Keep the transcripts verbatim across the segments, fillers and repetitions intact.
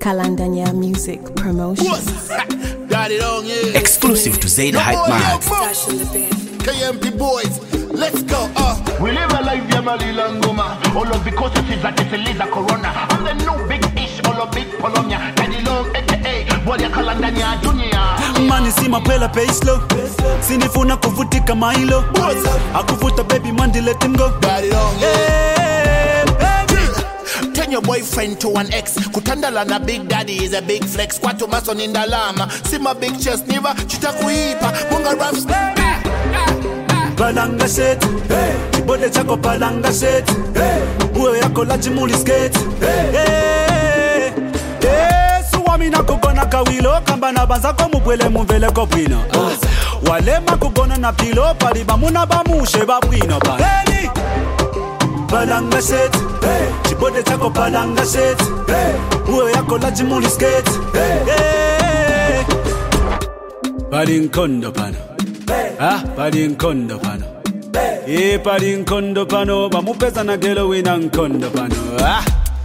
Kalandanya Music Promotion. Got it on, yeah. Exclusive to Zaid Hype Man. K M P boys, let's go. Uh. We live a life, yeah, Malilangoma. All of because it is that it's a laser corona. I'm the new big ish, all of big Polonia. Daddy long, aka, Boya Kalandanya Junior. Mani si mapela paislo. Sinifuna kuvutika mailo. Akuvuta baby mandi let him go. Got it on, yeah. Hey, baby. Turn your boyfriend to an ex. Kutandala na big daddy is a big flex. Kwato mason in the lama. See my big chest, never chita kuipa. Munga raps. Balanga set, chibode chako balanga set, uwe yako laji muli skate. Hey, hey, suwami na kugona kawilo, kamba na banza komu bwele muvele kopino. Walema kugona na pilo, paliba muna bamushe babwino ba. Hey, balanga set, chibode chako balanga set, uwe yako laji muli skate. Hey, bali nkondo pano. Ah, pali nkondo pano. Eh, pali nkondo pano. Bamupeza na gelo wina nkondo pano. Ah.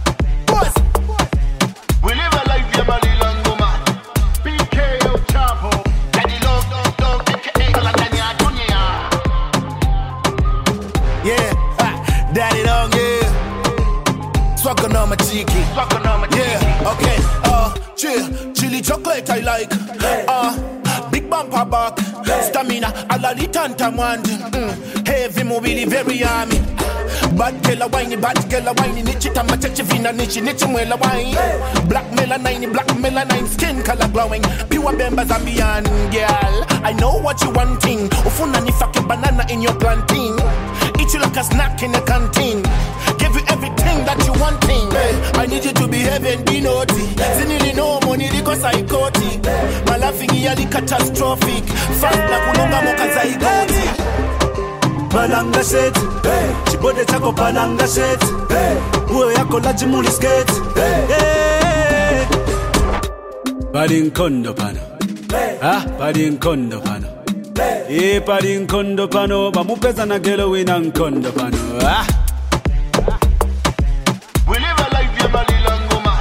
We live a life, yeah, Malilangoma. B K O Chapo. Daddy long, long, long, aka Kalandanya Junior. Yeah, ah, daddy long, yeah. Swagger on my cheeky. Swagger on my cheeky. Yeah, okay. Uh, chill, chili chocolate I like. Uh, big bumper back. Stamina, alali tanta mwandi. Mm. Heavy mobili, very army. Bad girl a whiny, bad girl a whiny. Nichi tama chechi vina nichi, nichi mwela wine. Black melanine, black melanine, skin color glowing. Pure bembas and beyond, girl. I know what you wanting. Ufuna ni fucking banana in your plantain. Eat you like a snack in the canteen. Give you everything that you wanting. Hey, I need you to behave and be naughty. Sinili no money because psychotic. My laughing yearly catastrophic. Fast na kulunga moka zaigoti. Balanga set, chibode chako balanga set, uwe yako laji muli skate. Hey, bali nkondo pano. Ah, bali nkondo pano. Eh, bali nkondo pano. Bamupeza na gelo wina nkondo pano. Ah. We live a life, yeah, Malilangoma.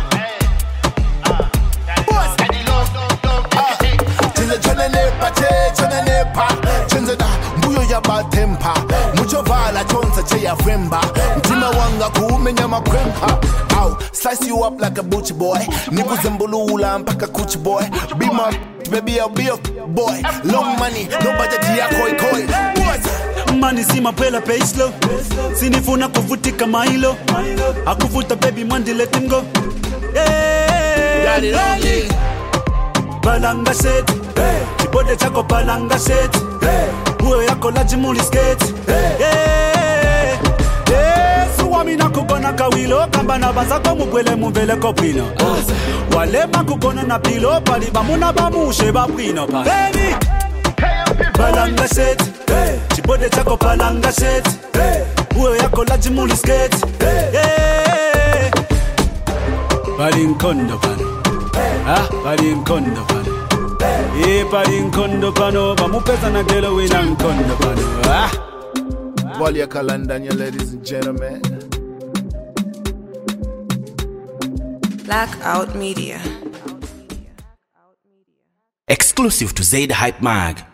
Boss, daddy long, long, long, aka. Chinze chone nepa, che chone nepa. Chinze da, mbuyo ya bad temper. Mucho vala chonsa che ya fremba. Mtima wanga kuumenya makrempa. Ow, slice you up like a butch boy. Niku zembulula mpaka kuch boy. Be my baby, I'll be your boy. Long money, no budget ya koi koi. Boss. Mani si mapela paislo. Sinifuna kuvutika mailo. Akuvuta baby mandi let him go. Hey, Got it on, yeah. balanga set, chibode chako balanga set, uwe yako laji muli skate. Hey, hey, suwami na kugona kawilo, kamba na banza komu bwele muvele kopino. Walema kugona na pilo, paliba muna bamushe babwino pa. Baby, balanga set, chibode chako balanga set, uwe yako laji muli skate. Hey, bali nkondo pano. Ah, bali nkondo pano. Eh, bali nkondo pano. Bamupeza na gelo wina nkondo pano. Ah. Boya Kalandanya, ladies and gentlemen. Blackout Media. Exclusive to Zaid Hype Mag.